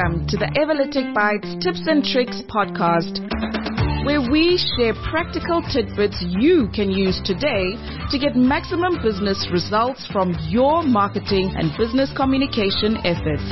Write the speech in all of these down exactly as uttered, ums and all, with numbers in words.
Welcome to the Everlytic Bites Tips and Tricks podcast, where we share practical tidbits you can use today to get maximum business results from your marketing and business communication efforts.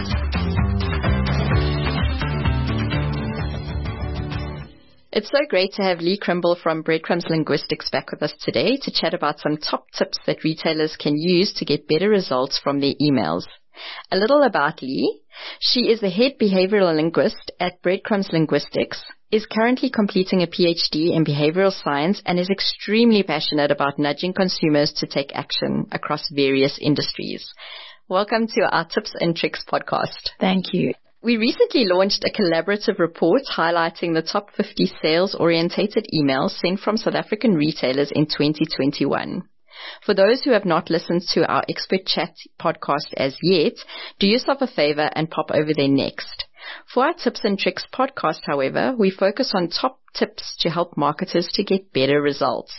It's so great to have Lee Crimble from Breadcrumbs Linguistics back with us today to chat about some top tips that retailers can use to get better results from their emails. A little about Lee. She is the head behavioral linguist at Breadcrumbs Linguistics, is currently completing a P H D in behavioral science, and is extremely passionate about nudging consumers to take action across various industries. Welcome to our Tips and Tricks podcast. Thank you. We recently launched a collaborative report highlighting the top fifty sales-orientated emails sent from South African retailers in twenty twenty-one. For those who have not listened to our Expert Chat podcast as yet, do yourself a favor and pop over there next. For our Tips and Tricks podcast, however, we focus on top tips to help marketers to get better results.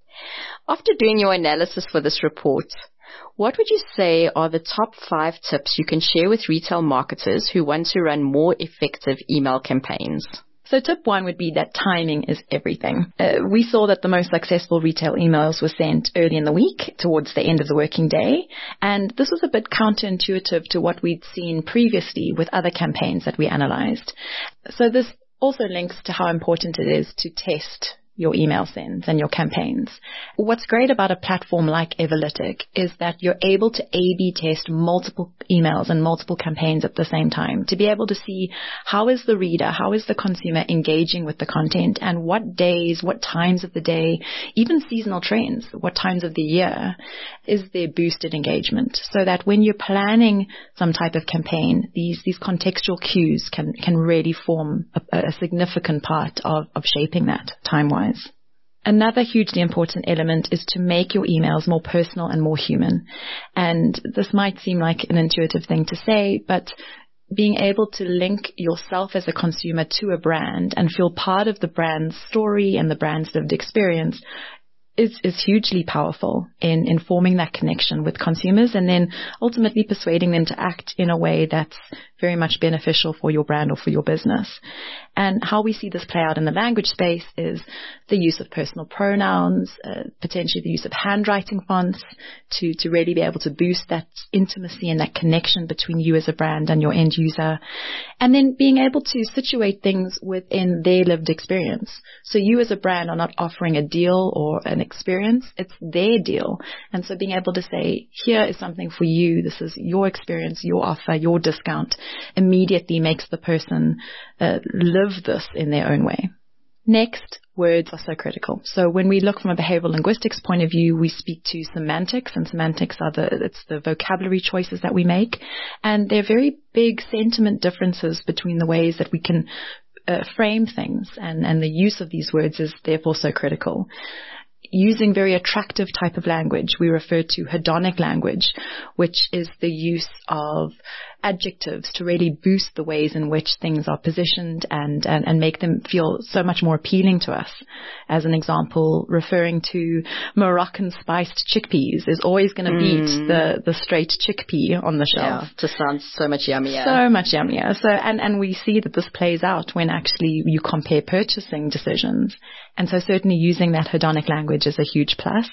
After doing your analysis for this report, what would you say are the top five tips you can share with retail marketers who want to run more effective email campaigns? So tip one would be that timing is everything. Uh, we saw that the most successful retail emails were sent early in the week, towards the end of the working day. And this was a bit counterintuitive to what we'd seen previously with other campaigns that we analyzed. So this also links to how important it is to test your email sends and your campaigns. What's great about a platform like Everlytic is that you're able to A B test multiple emails and multiple campaigns at the same time to be able to see how is the reader, how is the consumer engaging with the content, and what days, what times of the day, even seasonal trends, what times of the year is there boosted engagement, so that when you're planning some type of campaign, these these contextual cues can can really form a, a significant part of, of shaping that time-wise. Another hugely important element is to make your emails more personal and more human. And this might seem like an intuitive thing to say, but being able to link yourself as a consumer to a brand and feel part of the brand's story and the brand's lived experience is, is hugely powerful in informing that connection with consumers, and then ultimately persuading them to act in a way that's very much beneficial for your brand or for your business. And how we see this play out in the language space is the use of personal pronouns, uh, potentially the use of handwriting fonts to, to really be able to boost that intimacy and that connection between you as a brand and your end user. And then being able to situate things within their lived experience. So you as a brand are not offering a deal or an experience, it's their deal. And so being able to say, here is something for you, this is your experience, your offer, your discount, immediately makes the person uh, live this in their own way. Next, words are so critical. So when we look from a behavioral linguistics point of view, we speak to semantics, and semantics are the, it's the vocabulary choices that we make. And there are very big sentiment differences between the ways that we can uh, frame things, and, and the use of these words is therefore so critical. Using very attractive type of language, we refer to hedonic language, which is the use of adjectives to really boost the ways in which things are positioned and, and, and make them feel so much more appealing to us. As an example, referring to Moroccan spiced chickpeas is always going to beat mm. the, the straight chickpea on the shelf. Yeah, just sounds so much yummier. So much yummier. So, and, and we see that this plays out when actually you compare purchasing decisions. And so certainly using that hedonic language is a huge plus.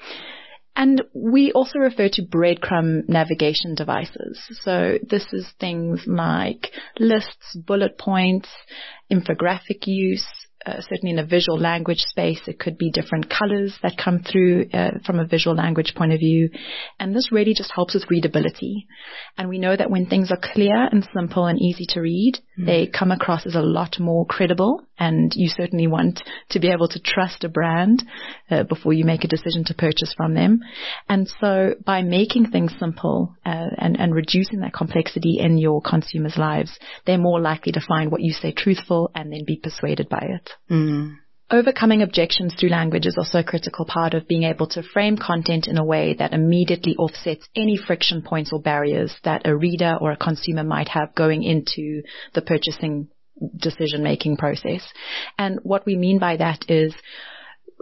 And we also refer to breadcrumb navigation devices. So this is things like lists, bullet points, infographic use. Uh, certainly in a visual language space, it could be different colors that come through uh, from a visual language point of view. And this really just helps with readability. And we know that when things are clear and simple and easy to read, mm. they come across as a lot more credible. And you certainly want to be able to trust a brand uh, before you make a decision to purchase from them. And so by making things simple uh, and, and reducing that complexity in your consumers' lives, they're more likely to find what you say truthful and then be persuaded by it. Mm. Overcoming objections through language is also a critical part of being able to frame content in a way that immediately offsets any friction points or barriers that a reader or a consumer might have going into the purchasing decision-making process. And what we mean by that is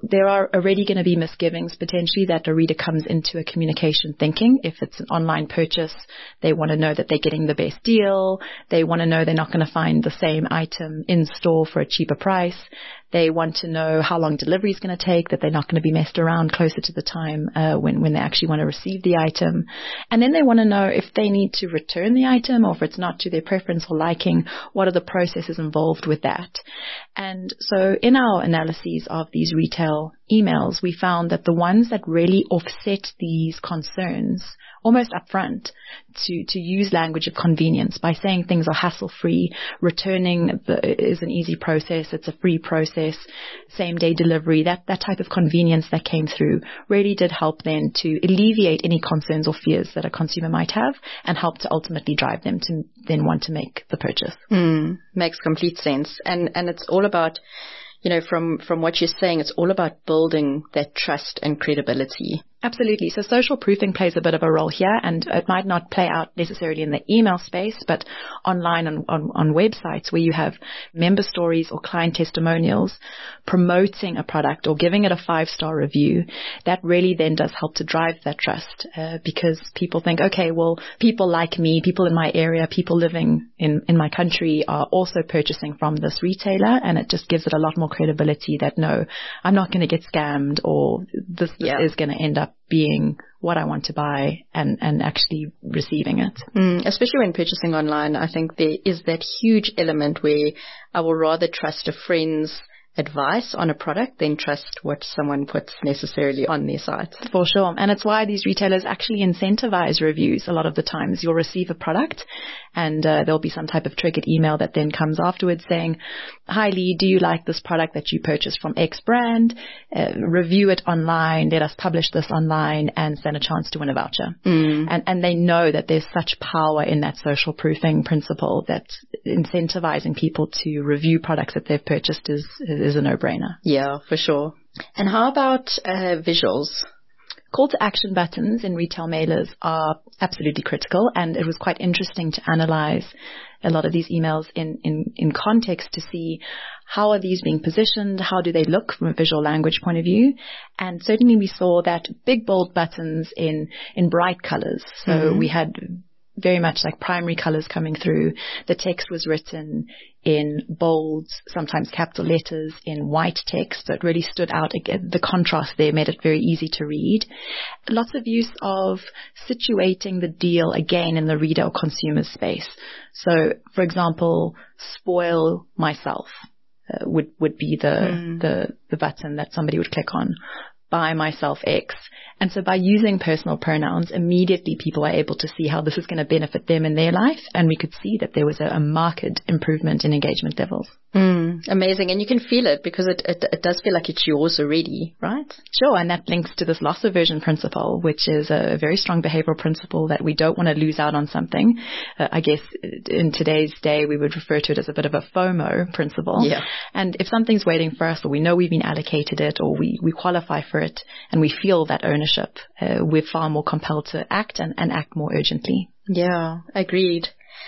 there are already going to be misgivings potentially that a reader comes into a communication thinking. If it's an online purchase, they want to know that they're getting the best deal. They want to know they're not going to find the same item in store for a cheaper price. They want to know how long delivery is going to take, that they're not going to be messed around closer to the time uh, when, when they actually want to receive the item. And then they want to know if they need to return the item or if it's not to their preference or liking, what are the processes involved with that. And so in our analyses of these retail emails, we found that the ones that really offset these concerns almost upfront to, to use language of convenience by saying things are hassle-free, returning the, is an easy process, it's a free process, same-day delivery, that, that type of convenience that came through really did help then to alleviate any concerns or fears that a consumer might have and help to ultimately drive them to then want to make the purchase. Mm, makes complete sense. And, and it's all about, you know, from, from what you're saying, it's all about building that trust and credibility. Absolutely. So social proofing plays a bit of a role here, and it might not play out necessarily in the email space, but online on, on, on websites where you have member stories or client testimonials promoting a product or giving it a five-star review. That really then does help to drive that trust uh, because people think, okay, well, people like me, people in my area, people living in, in my country are also purchasing from this retailer, and it just gives it a lot more credibility that no, I'm not going to get scammed or this, this yeah. is going to end up being what I want to buy and, and actually receiving it. Mm, especially when purchasing online, I think there is that huge element where I will rather trust a friend's advice on a product than trust what someone puts necessarily on their site. For sure. And it's why these retailers actually incentivize reviews. A lot of the times you'll receive a product and uh, there'll be some type of triggered email that then comes afterwards saying, hi Lee, do you like this product that you purchased from X brand? Uh, review it online, let us publish this online and stand a chance to win a voucher. Mm. And, and they know that there's such power in that social proofing principle that incentivizing people to review products that they've purchased is, is a no-brainer. Yeah, for sure. And how about uh, visuals? Call to action buttons in retail mailers are absolutely critical, and it was quite interesting to analyze a lot of these emails in, in, in context to see how are these being positioned, how do they look from a visual language point of view. And certainly we saw that big bold buttons in, in bright colors. So mm-hmm. we had very much like primary colors coming through. The text was written in bold, sometimes capital letters, in white text. So it really stood out. Again, the contrast there made it very easy to read. Lots of use of situating the deal again in the reader or consumer space. So, for example, spoil myself uh, would, would be the, mm. the, the button that somebody would click on. Buy myself X. And so by using personal pronouns, immediately people are able to see how this is going to benefit them in their life. And we could see that there was a, a marked improvement in engagement levels. Mm, amazing. And you can feel it because it, it, it does feel like it's yours already, right? Sure. And that links to this loss aversion principle, which is a very strong behavioral principle that we don't want to lose out on something. Uh, I guess in today's day, we would refer to it as a bit of a FOMO principle. Yeah. And if something's waiting for us or we know we've been allocated it or we, we qualify for it and we feel that ownership, uh, we're far more compelled to act and, and act more urgently. Yeah, agreed.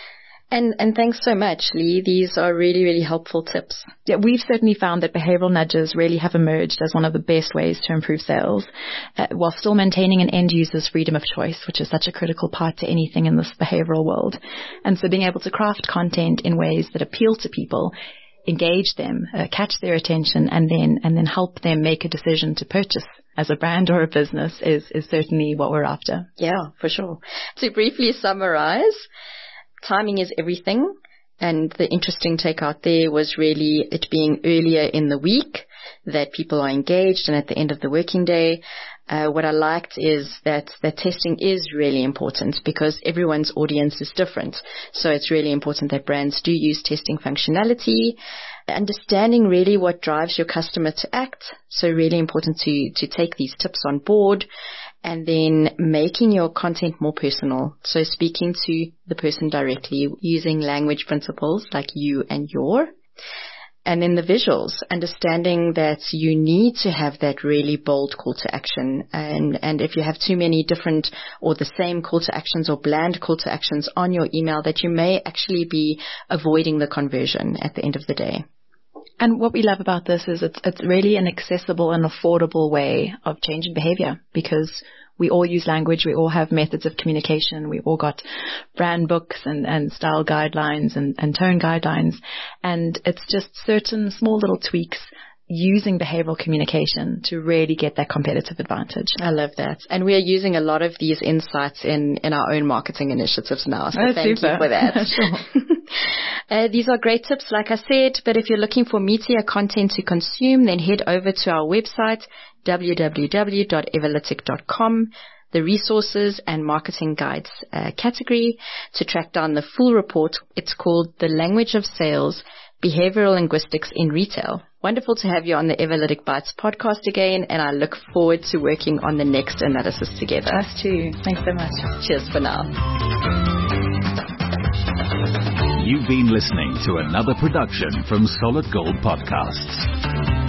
And and thanks so much, Lee. These are really, really helpful tips. Yeah, we've certainly found that behavioral nudges really have emerged as one of the best ways to improve sales, uh, while still maintaining an end user's freedom of choice, which is such a critical part to anything in this behavioral world. And so being able to craft content in ways that appeal to people, engage them, uh, catch their attention, and then and then help them make a decision to purchase as a brand or a business is, is certainly what we're after. Yeah, for sure. To briefly summarize, timing is everything. And the interesting takeout there was really it being earlier in the week that people are engaged and at the end of the working day. Uh, what I liked is that that testing is really important because everyone's audience is different. So it's really important that brands do use testing functionality, understanding really what drives your customer to act. So really important to, to take these tips on board, and then making your content more personal. So speaking to the person directly, using language principles like you and your. And then the visuals, understanding that you need to have that really bold call to action. And, and if you have too many different or the same call to actions or bland call to actions on your email, that you may actually be avoiding the conversion at the end of the day. And what we love about this is it's it's really an accessible and affordable way of changing behavior, because we all use language, we all have methods of communication, we've all got brand books and, and style guidelines and, and tone guidelines, and it's just certain small little tweaks using behavioral communication to really get that competitive advantage. I love that. And we are using a lot of these insights in, in our own marketing initiatives now. So oh, thank super. you for that. Sure. uh, these are great tips, like I said, but if you're looking for meatier content to consume, then head over to our website, w w w dot everlytic dot com, the resources and marketing guides uh, category, to track down the full report. It's called The Language of Sales, Behavioral Linguistics in Retail. Wonderful to have you on the Everlytic Bites podcast again, and I look forward to working on the next analysis together. Us too. Thanks so much. Cheers for now. You've been listening to another production from Solid Gold Podcasts.